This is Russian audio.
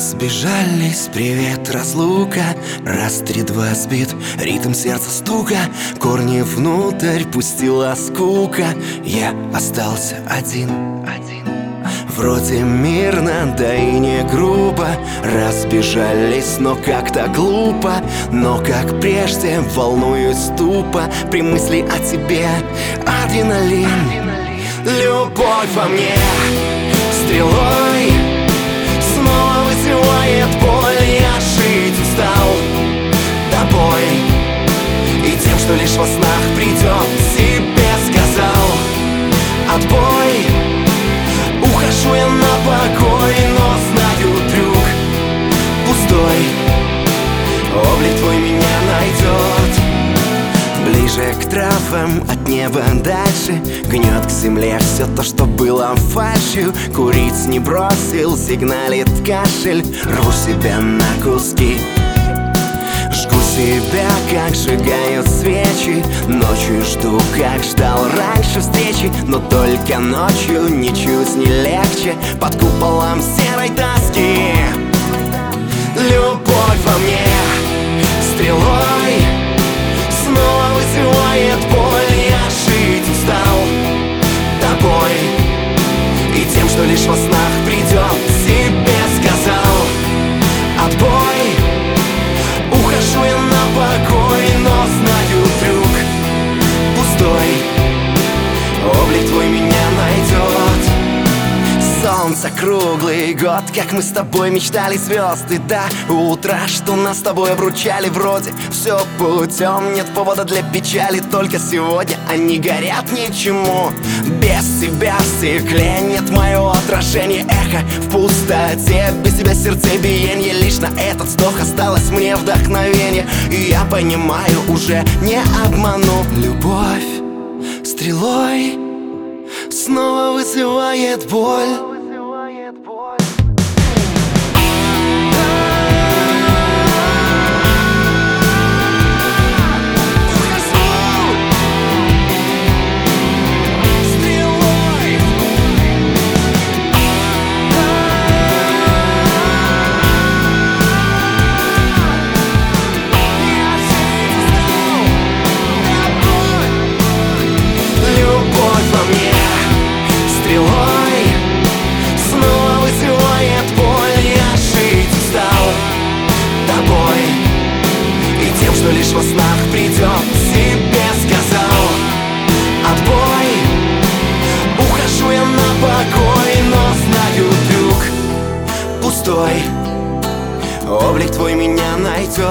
Разбежались, привет, разлука. Раз, три, два, сбит ритм сердца стука. Корни внутрь пустила скука. Я остался один. Вроде мирно, да и не грубо. Разбежались, но как-то глупо. Но как прежде волнуюсь тупо при мысли о тебе. Адреналин, любовь во мне стрелой снова вызывает боль. Я жить устал тобой и тем, что лишь во снах придет. Себе сказал отбой. Ухожу я на покой, но знаю трюк пустой. Облик твой меня найдет. Ближе к травам, от неба дальше. Гнет к земле все то, что было фальшью. Курить не бросил, сигналит кашель. Рву себя на куски. Жгу себя, как сжигают свечи. Ночью жду, как ждал раньше встречи. Но только ночью ничуть не легче. Под куполом серой тоски. Любовь во мне стрелой снова вызывает боль. Я жить устал тобой и тем, что лишь во снах придет. Себе сказал отбой. Ухожу я на покой, но знаю трюк пустой. Облик твой меня найдет. Солнце круглый год, как мы с тобой мечтали звезды до утра, что нас с тобой обручали. Вроде все путем, нет повода для печали. Только сегодня они горят ничему. Без тебя в стекле нет моего отражения. Эхо в пустоте, без тебя сердцебиение. Лишь на этот вздох осталось мне вдохновение. И я понимаю, уже не обману. Любовь стрелой снова вызывает боль. Что лишь во снах придет. Себе сказал отбой. Ухожу я на покой, но знаю трюк пустой. Облик твой меня найдет.